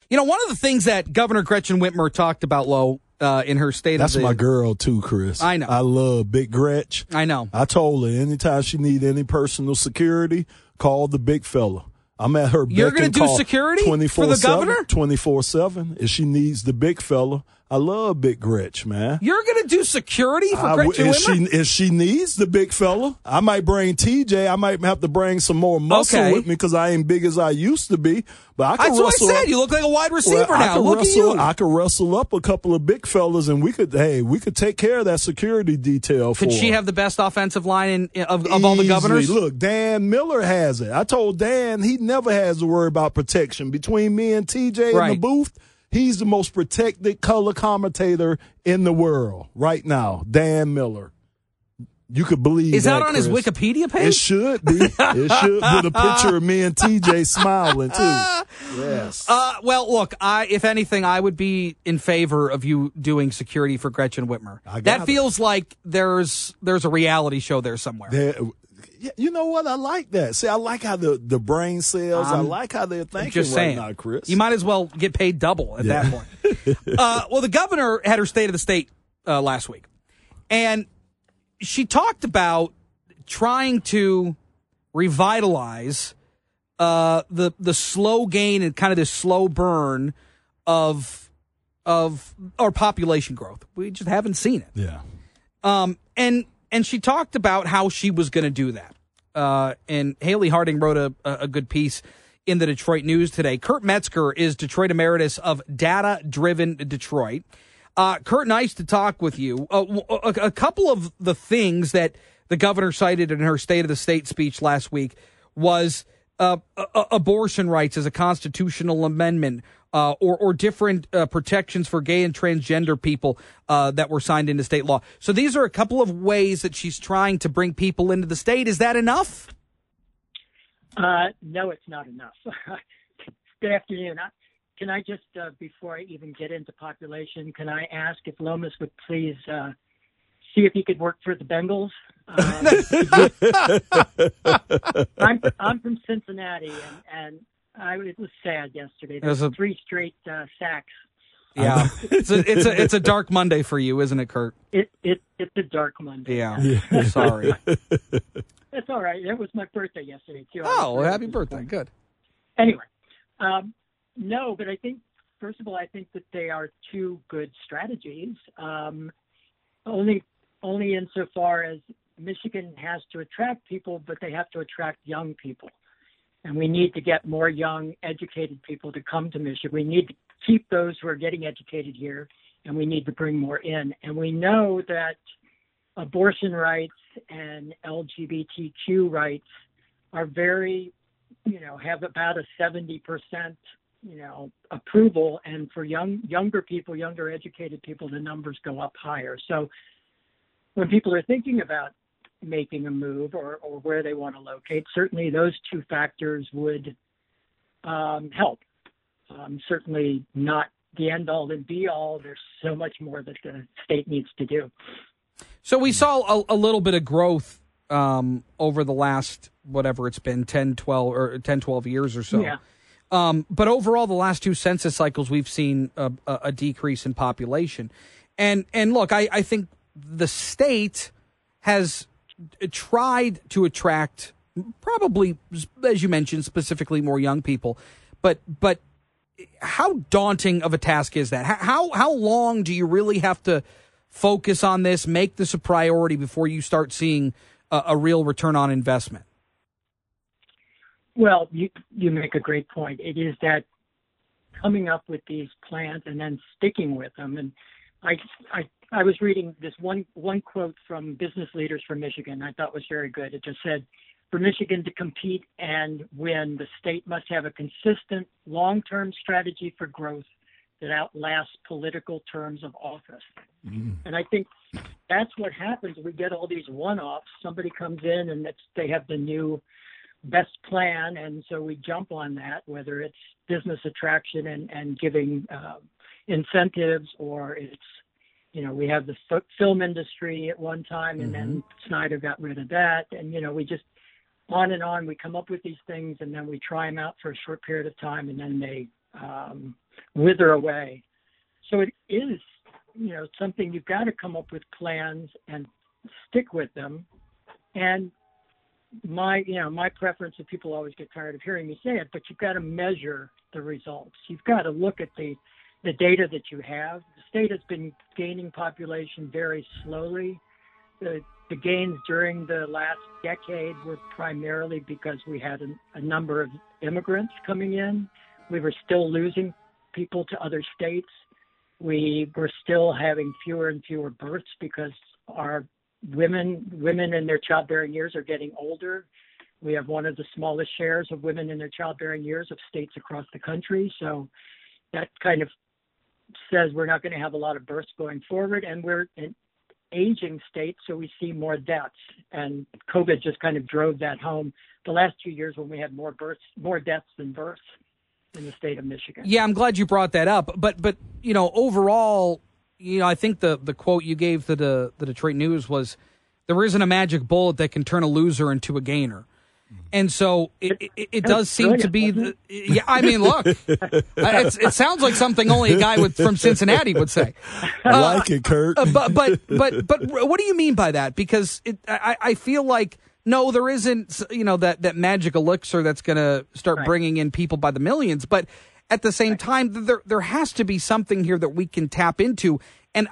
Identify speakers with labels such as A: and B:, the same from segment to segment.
A: You know, one of the things that Governor Gretchen Whitmer talked about, Lo, in her state
B: That's
A: of the...
B: my girl, too, Chris.
A: I know.
B: I love Big Gretch.
A: I know.
B: I told her anytime she need any personal security, call the big fella. I'm at her beck
A: You're going
B: and
A: to do
B: call
A: security for the governor?
B: 24/7. If she needs the big fella, I love Big Gretch, man.
A: You're going to do security for Gretchen Whitmer?
B: If she needs the big fella, I might bring TJ. I might have to bring some more muscle with me because I ain't big as I used to be. But I can
A: That's what I said. You look like a wide receiver now. Look at you.
B: I could wrestle up a couple of big fellas, and we could take care of that security detail for her.
A: Could she have the best offensive line of all the governors?
B: Look, Dan Miller has it. I told Dan he never has to worry about protection. Between me and TJ in the booth, he's the most protected color commentator in the world right now, Dan Miller. You could believe that.
A: Is that on
B: Chris.
A: his Wikipedia page?
B: It should be. It should, with a picture of me and TJ smiling, too. Yes.
A: Well, look, if anything, I would be in favor of you doing security for Gretchen Whitmer. That feels like there's a reality show there somewhere.
B: You know what? I like that. See, I like how the brain cells, I like how they're thinking
A: just saying,
B: right now, Chris.
A: You might as well get paid double at that point. Well, the governor had her State of the State last week, and she talked about trying to revitalize the slow gain and kind of this slow burn of our population growth. We just haven't seen it.
B: Yeah.
A: And she talked about how she was going to do that. And Haley Harding wrote a good piece in the Detroit News today. Kurt Metzger is Detroit Emeritus of Data Driven Detroit. Kurt, nice to talk with you. A couple of the things that the governor cited in her State of the State speech last week was abortion rights as a constitutional amendment, or different protections for gay and transgender people that were signed into state law. So these are a couple of ways that she's trying to bring people into the state. Is that enough?
C: No, it's not enough. Good afternoon. Can I just, before I even get into population, can I ask if Lomas would please see if he could work for the Bengals? I'm from Cincinnati, and it was sad yesterday. There was 3 straight sacks.
A: Yeah, it's a dark Monday for you, isn't it, Kurt?
C: It's a dark Monday.
A: Yeah. Sorry.
C: That's all right. It was my birthday yesterday too.
A: Oh, happy birthday! Good.
C: Anyway, no, but I think first of all, I think that they are 2 good strategies. Only insofar as Michigan has to attract people, but they have to attract young people. And we need to get more young, educated people to come to Michigan. We need to keep those who are getting educated here, and we need to bring more in. And we know that abortion rights and LGBTQ rights are very, have about a 70%, approval. And for younger people, younger educated people, the numbers go up higher. So when people are thinking about making a move or where they want to locate, certainly those 2 factors would help. Certainly not the end all and be all. There's so much more that the state needs to do.
A: So we saw a little bit of growth over the last, whatever it's been, 10, 12 years or so.
C: Yeah.
A: But overall, the last 2 census cycles, we've seen a decrease in population. And look, I think the state has tried to attract probably, as you mentioned, specifically more young people. But how daunting of a task is that? How long do you really have to focus on this, make this a priority before you start seeing a real return on investment?
C: Well, you make a great point. It is that coming up with these plans and then sticking with them. And I was reading this one quote from Business Leaders for Michigan I thought was very good. It just said, for Michigan to compete and win, the state must have a consistent long-term strategy for growth that outlasts political terms of office. And I think that's what happens. We get all these one-offs. Somebody comes in and they have the new best plan, and so we jump on that, whether it's business attraction and giving incentives, or it's, we have the film industry at one time, and then Snyder got rid of that, and we just on and on. We come up with these things, and then we try them out for a short period of time, and then wither away. So it is, something you've got to come up with plans and stick with them. And my preference, and people always get tired of hearing me say it, but you've got to measure the results. You've got to look at the data that you have. The state has been gaining population very slowly. The gains during the last decade were primarily because we had a number of immigrants coming in. We were still losing people to other states. We were still having fewer and fewer births because our women in their childbearing years are getting older. We have one of the smallest shares of women in their childbearing years of states across the country. So that kind of says we're not going to have a lot of births going forward, and we're an aging state, so we see more deaths. And COVID just kind of drove that home the last 2 years when we had more deaths than births in the state of Michigan.
A: Yeah, I'm glad you brought that up. But overall, I think the quote you gave to the Detroit News was, there isn't a magic bullet that can turn a loser into a gainer. And so it does seem to be look, it sounds like something only a guy from Cincinnati would say.
B: I like it, Kurt.
A: But what do you mean by that? Because I feel like, no, there isn't, that magic elixir that's going to start bringing in people by the millions. But at the same time, there has to be something here that we can tap into. And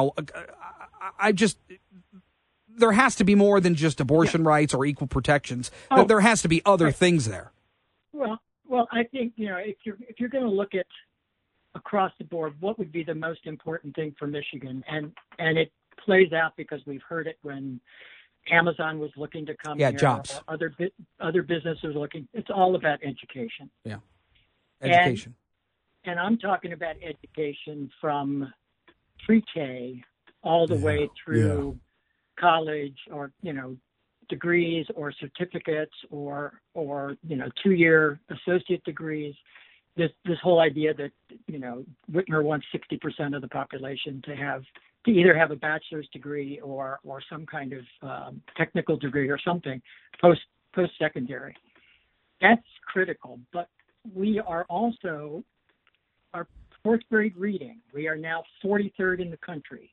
A: there has to be more than just abortion rights or equal protections. There has to be other things there.
C: Well, I think, if you're going to look at across the board, what would be the most important thing for Michigan? And it plays out because we've heard it when Amazon was looking to come here.
A: Jobs.
C: Or other businesses looking. It's all about education.
A: Yeah, education.
C: And I'm talking about education from pre-K all the way through college, or degrees or certificates or 2-year associate degrees. This whole idea that Whitmer wants 60% of the population to either have a bachelor's degree or some kind of technical degree or something post-secondary. That's critical. But we are also, our fourth grade reading, we are now 43rd in the country.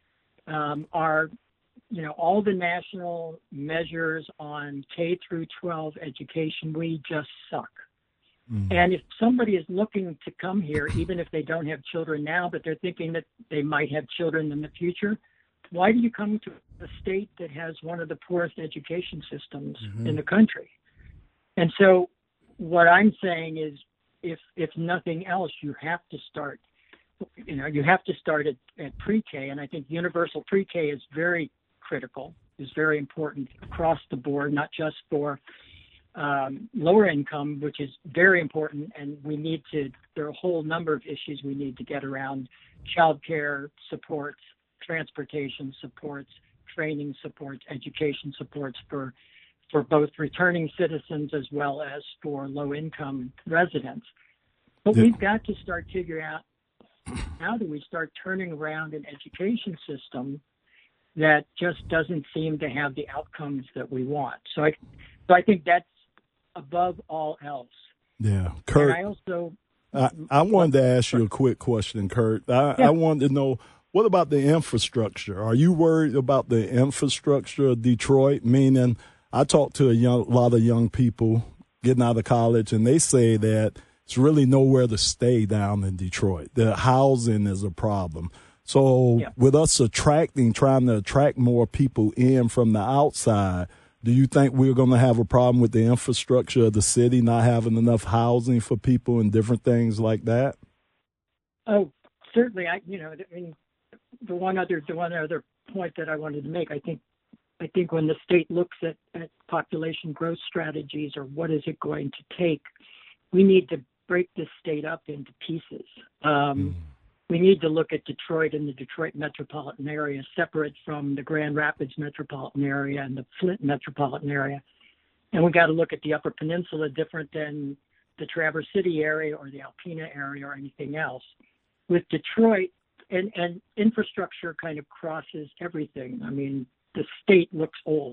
C: All the national measures on K through 12 education, we just suck. Mm-hmm. And if somebody is looking to come here, even if they don't have children now, but they're thinking that they might have children in the future, why do you come to a state that has one of the poorest education systems in the country? And so what I'm saying is, if nothing else, you have to start. You have to start at pre-K, and I think universal pre-K is very critical, is very important across the board, not just for lower income, which is very important, and there are a whole number of issues we need to get around: child care supports, transportation supports, training supports, education supports for both returning citizens as well as for low-income residents. But we've got to start figuring out, how do we start turning around an education system that just doesn't seem to have the outcomes that we want? So I think that's above all else.
B: Yeah, Kurt.
C: And
B: I wanted to ask you a quick question, Kurt. I wanted to know, what about the infrastructure? Are you worried about the infrastructure of Detroit? Meaning, I talked to a lot of young people getting out of college, and they say that it's really nowhere to stay down in Detroit. The housing is a problem. So with us trying to attract more people in from the outside, do you think we're going to have a problem with the infrastructure of the city, not having enough housing for people and different things like that?
C: Oh, certainly. The one other point that I wanted to make, I think when the state looks at population growth strategies, or what is it going to take, we need to break this state up into pieces. We need to look at Detroit and the Detroit metropolitan area separate from the Grand Rapids metropolitan area and the Flint metropolitan area. And we got to look at the Upper Peninsula different than the Traverse City area or the Alpena area or anything else. With Detroit, and infrastructure kind of crosses everything. I mean, the state looks old.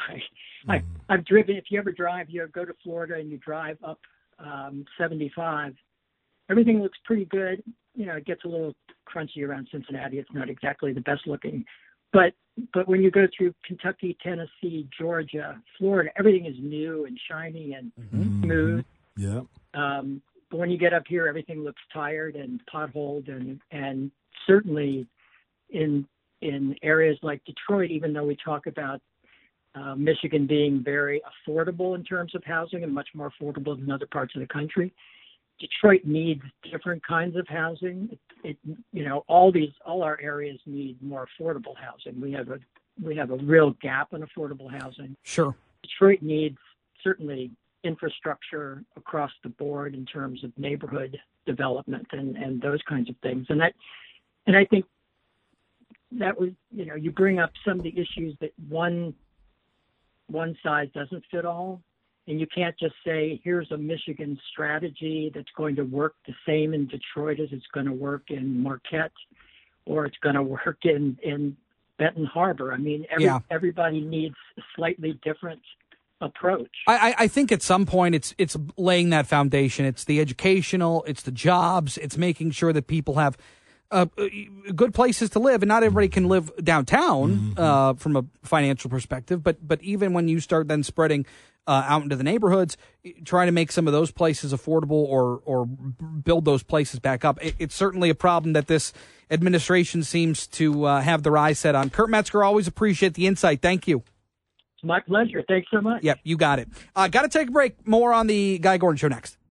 C: I've driven, if you ever drive, you go to Florida and you drive up 75, everything looks pretty good. It gets a little crunchy around Cincinnati. It's not exactly the best looking, but when you go through Kentucky, Tennessee, Georgia, Florida, everything is new and shiny and smooth.
B: Yeah.
C: But when you get up here, everything looks tired and potholed, and certainly in areas like Detroit, even though we talk about Michigan being very affordable in terms of housing and much more affordable than other parts of the country, Detroit needs different kinds of housing. All our areas need more affordable housing. We have a real gap in affordable housing.
A: Sure.
C: Detroit needs certainly infrastructure across the board in terms of neighborhood development and those kinds of things. And I think that was, you bring up some of the issues that one size doesn't fit all. And you can't just say, here's a Michigan strategy that's going to work the same in Detroit as it's going to work in Marquette or it's going to work in Benton Harbor. I mean, everybody needs a slightly different approach.
A: I think at some point it's laying that foundation. It's the educational, it's the jobs, it's making sure that people have good places to live, and not everybody can live downtown from a financial perspective. But even when you start then spreading out into the neighborhoods, trying to make some of those places affordable or build those places back up, it's certainly a problem that this administration seems to have their eyes set on. Kurt Metzger, always appreciate the insight. Thank you.
C: It's my pleasure. Thanks so much.
A: Yep, you got it. Got to take a break. More on the Guy Gordon Show next.